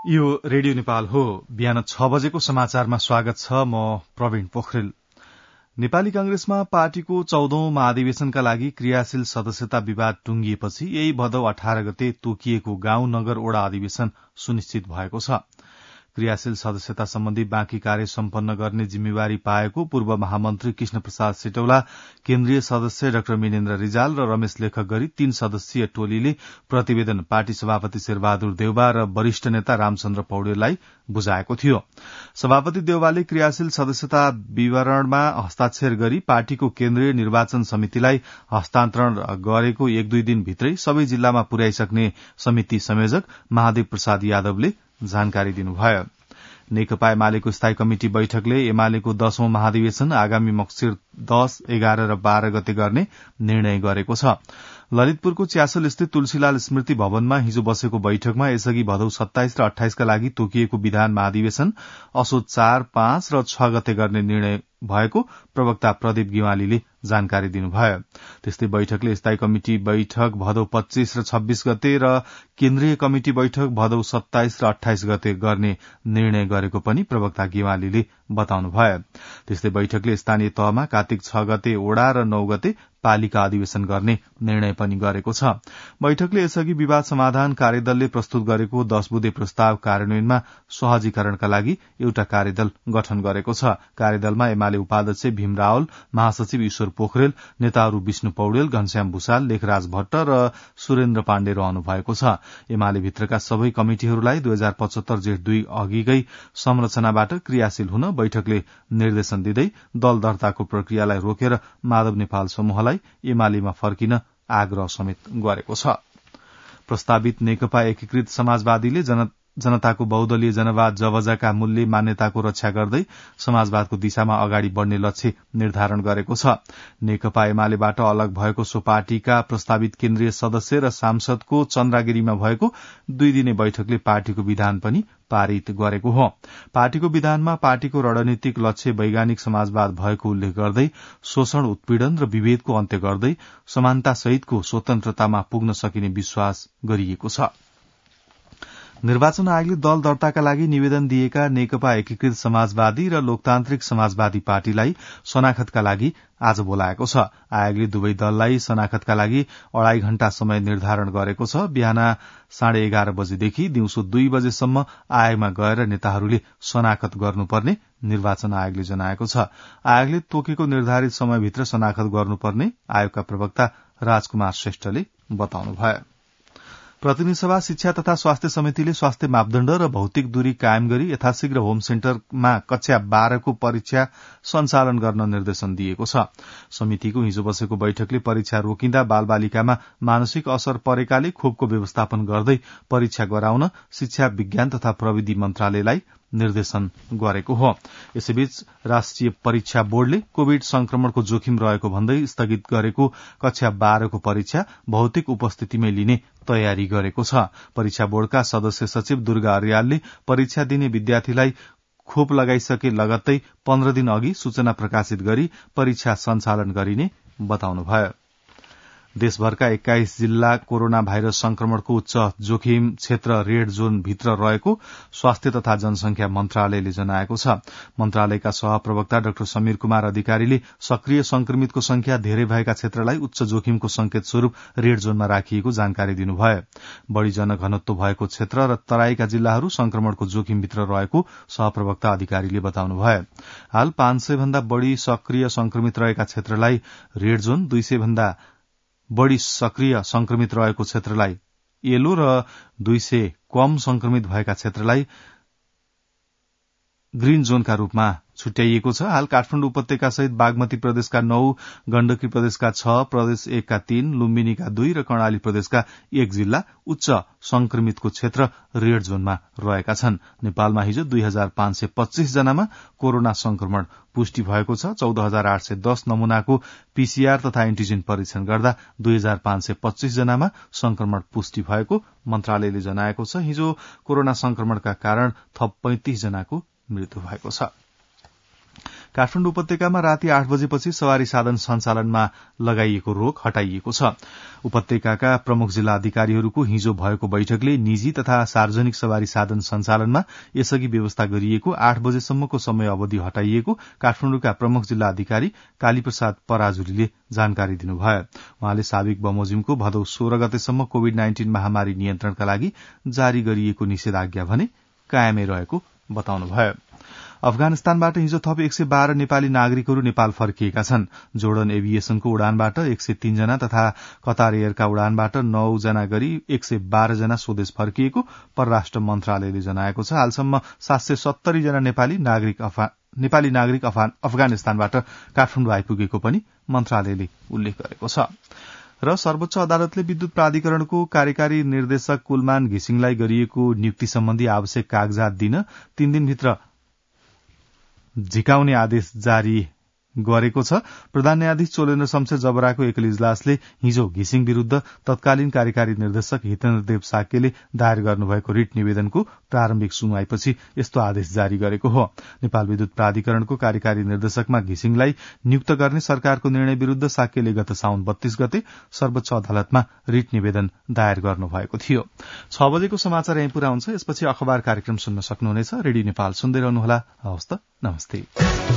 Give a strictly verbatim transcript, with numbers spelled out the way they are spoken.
यो रेडियो नेपाल हो। बिहान छ बजेको समाचारमा स्वागत छ। म प्रवीण पोखरेल। नेपाली कांग्रेसमा पार्टीको चौधौं महाधिवेशनका लागि क्रियाशील सदस्यता विवाद टुंगिएपछि यही भदौ अठार गते तोकिएको गाउँ नगर ओडा अधिवेशन सुनिश्चित भएको छ। क्रियाशील सदस्यता सम्बन्धी बाँकी कार्य सम्पन्न गर्ने जिम्मेवारी पाएको पूर्व महामन्त्री कृष्ण प्रसाद सिटौला, केन्द्रीय सदस्य डाक्टर मिनेन्द्र रिजाल र रमेश लेखक गरी तीन सदस्यीय टोलीले प्रतिवेदन पार्टी सभापति शेरबहादुर देउबा र वरिष्ठ नेता रामचन्द्र पौडेललाई बुझाएको थियो। सभापति देउबाले क्रियाशील सदस्यता विवरणमा हस्ताक्षर गरी पार्टीको केन्द्रीय निर्वाचन समितिलाई हस्तान्तरण गरेको एक दुई दिनभित्रै सबै जिल्लामा पुर्याइसक्ने समिति संयोजक महादेव प्रसाद यादवले जानकारी दिनुभयो। नेकपा एमालेको स्थायी कमिटी बैठकले एमालेको दशौं महाधिवेशन आगामी मक्सिर दश एघार र बाह्र गते गर्ने निर्णय गरेको छ। ललितपुरको च्यासल स्थित तुलसीलाल स्मृति भवनमा हिजो बसेको बैठकमा यसअघि भदौ सत्ताइस र अठाइसका लागि तोकिएको विधान महाधिवेशन असोज चार पाँच र छ गते गर्ने निर्णय भएको प्रवक्ता प्रदीप गिवालीले जानकारी दिनुभयो। त्यस्तै बैठकले स्थायी कमिटी बैठक भदौ पच्चीस र छब्बीस गते र केन्द्रीय कमिटी बैठक भदौ सत्ताइस र अठाइस गते गर्ने निर्णय गरेको पनि प्रवक्ता गिवालीले बताउनुभयो। त्यस्तै बैठकले स्थानीय तहमा कार्तिक छ गते ओडा र नौ गते पालिका अधिवेशन गर्ने निर्णय पनि गरेको छ। बैठकले यसअघि विवाद समाधान कार्यदलले प्रस्तुत गरेको दश बुँदे प्रस्ताव कार्यान्वयनमा सहजीकरणका लागि एउटा कार्यदल गठन गरेको छ। कार्यदलमा एमाले उपाध्यक्ष भीम रावल, महासचिव ईश्वर पोखरेल, नेताहरू विष्णु पौडेल, घनश्याम भूषाल, लेखराज भट्ट र सुरेन्द्र पाण्डे रहनु भएको छ। एमाले भित्रका सबै कमिटिहरूलाई दुई हजार पचहत्तर जेठ दुई अघिकै संरचनाबाट क्रियाशील हुन बैठकले निर्देशन दिँदै दल दर्ताको प्रक्रियालाई रोकेर माधव नेपाल समूहलाई एमालेमा फर्किन आग्रह समेत गरेको छ। प्रस्तावित नेकपा एकीकृत समाजवादीले जन जनताको बहुदलीय जनवाद जवजाका मूल्य मान्यताको रक्षा गर्दै समाजवादको दिशामा अगाडि बढ़ने लक्ष्य निर्धारण गरेको छ। नेकपा एमालेबाट अलग भएको सो पार्टीका प्रस्तावित केन्द्रीय सदस्य र सांसदको चन्द्रागिरीमा भएको दुई दिने बैठकले पार्टीको विधान पनि पारित गरेको हो। पार्टीको विधानमा पार्टीको रणनीतिक लक्ष्य वैज्ञानिक समाजवाद भएको उल्लेख गर्दै शोषण, उत्पीड़न र विभेदको अन्त्य गर्दै समानता सहितको स्वतन्त्रतामा पुग्न सकिने विश्वास गरिएको छ। निर्वाचन आयोगले दल दर्ताका लागि निवेदन दिएका नेकपा एकीकृत समाजवादी र लोकतान्त्रिक समाजवादी पार्टीलाई शनाखतका लागि आज बोलाएको छ। आयोगले दुवै दललाई शनाखतका लागि अढ़ाई घण्टा समय निर्धारण गरेको छ। बिहान साढे एघार बजेदेखि दिउँसो दुई बजेसम्म आयोगमा गएर नेताहरूले शनाखत गर्नुपर्ने निर्वाचन आयोगले जनाएको छ। आयोगले तोकेको निर्धारित समयभित्र शनाखत गर्नुपर्ने आयोगका प्रवक्ता राजकुमार श्रेष्ठले बताउनुभयो। प्रतिनिधि सभा शिक्षा तथा स्वास्थ्य समितिले स्वास्थ्य मापदण्ड र भौतिक दूरी कायम गरी यथाशीघ्र होम सेन्टरमा कक्षा बाह्रको परीक्षा सञ्चालन गर्न निर्देशन दिएको छ। समितिको हिजो बसेको बैठकले परीक्षा रोकिँदा बालबालिकामा मानसिक असर परेकाले खोपको व्यवस्थापन गर्दै परीक्षा गराउन शिक्षा विज्ञान तथा प्रविधि मन्त्रालयलाई निर्देशन गरेको हो। यसैबीच राष्ट्रिय परीक्षा बोर्डले कोविड संक्रमणको जोखिम रहेको भन्दै स्थगित गरेको कक्षा बाह्रको परीक्षा भौतिक उपस्थितिमै लिने तयारी गरेको छ। परीक्षा बोर्डका सदस्य सचिव दुर्गा अर्यालले परीक्षा दिने विद्यार्थीलाई खोप लगाइसके लगत्तै पन्ध्र दिन अघि सूचना प्रकाशित गरी परीक्षा सञ्चालन गरिने बताउनुभयो। देशभरका एक्काइस जिल्ला कोरोना भाइरस संक्रमणको उच्च जोखिम क्षेत्र रेड जोन भित्र रहेको स्वास्थ्य तथा जनसंख्या मन्त्रालयले जनाएको छ। मन्त्रालयका सहप्रवक्ता डाक्टर समीर कुमार अधिकारीले सक्रिय संक्रमितको संख्या धेरै भएका क्षेत्रलाई उच्च जोखिमको संकेत स्वरूप रेड जोनमा राखिएको जानकारी दिनुभयो। बढ़ी जनघनत्व भएको क्षेत्र र तराईका जिल्लाहरू संक्रमणको जोखिमभित्र रहेको सहप्रवक्ता अधिकारीले बताउनुभयो। हाल पाँच सय भन्दा बढ़ी सक्रिय संक्रमित रहेका क्षेत्रलाई रेड जोन, दुई सय भन्दा बढ़ी सक्रिय संक्रमित रहेको क्षेत्रलाई येलो र दुई सय कम संक्रमित भएका क्षेत्रलाई ग्रीन जोनका रूपमा छुट्याइएको छ। हाल काठमाडौँ उपत्यका सहित बागमती प्रदेशका नौ, गण्डकी प्रदेशका छ, प्रदेश एकका तीन, लुम्बिनीका दुई र कर्णाली प्रदेशका एक जिल्ला उच्च संक्रमितको क्षेत्र रेड जोनमा रहेका छन्। नेपालमा हिजो दुई हजार पाँच सय पच्चीस जनामा कोरोना संक्रमण पुष्टि भएको छ। चौध हजार आठ सय दस नमूनाको पीसीआर तथा एन्टिजेन परीक्षण गर्दा दुई हजार पाँच सय पच्चीस जनामा संक्रमण पुष्टि भएको मन्त्रालयले जनाएको छ। हिजो कोरोना संक्रमणका कारण थप पैंतिस जनाको मृत्यु भएको छ। काठमाडौँ उपत्यकामा राति आठ बजेपछि सवारी साधन सञ्चालनमा लगाइएको रोक हटाइएको छ। उपत्यकाका प्रमुख जिल्ला अधिकारीहरूको हिजो भएको बैठकले निजी तथा सार्वजनिक सवारी साधन सञ्चालनमा यसअघि व्यवस्था गरिएको आठ बजेसम्मको समय अवधि हटाइएको काठमाडौँका प्रमुख जिल्ला अधिकारी कालीप्रसाद पराजुलीले जानकारी दिनुभयो। उहाँले साविक बमोजिमको भदौ सोह्र गतेसम्म कोविड नाइन्टीन महामारी नियन्त्रणका लागि जारी गरिएको निषेधाज्ञा भने कायमै रहेको बताउनुभयो। अफगानिस्तानबाट हिजो थप एक सय बाह्र नेपाली नागरिकहरू नेपाल फर्किएका छन्। जोर्डन एभिएशनको उडानबाट एक सय तीन जना तथा कतार एयरका उडानबाट नौ जना गरी एक सय बाह्र जना स्वदेश फर्किएको परराष्ट्र मन्त्रालयले जनाएको छ। हालसम्म सात सय सत्तरी जना नेपाली नागरिक नेपाली नागरिक अफगानिस्तानबाट काठमाडौँ आइपुगेको पनि मन्त्रालयले उल्लेख गरेको छ। र सर्वोच्च अदालतले विद्युत प्राधिकरणको कार्यकारी निर्देशक कुलमान घिसिङलाई गरिएको नियुक्ति सम्बन्धी आवश्यक कागजात दिन तीन दिनभित्र झिकाउने आदेश जारी गरेको छ। प्रधान न्यायाधीश चोलेन्द्र शमशेर जबराको एकल इजलासले हिजो घिसिङ विरूद्ध तत्कालीन कार्यकारी निर्देशक हितेन्द्रदेव साक्यले दायर गर्नुभएको रिट निवेदनको प्रारम्भिक सुनवाईपछि यस्तो आदेश जारी गरेको हो। नेपाल विद्युत प्राधिकरणको कार्यकारी निर्देशकमा घिसिङलाई नियुक्त गर्ने सरकारको निर्णय विरूद्ध साक्यले गत साउन बत्तीस गते सर्वोच्च अदालतमा रिट निवेदन दायर गर्नुभएको थियो। छ बजेको समाचार यही पूरा हुन्छ। यसपछि अखबार कार्यक्रम सुन्न सक्नुहुनेछ। रेडियो नेपाल सुन्दै रहनुहोला। हवस् त, नमस्ते।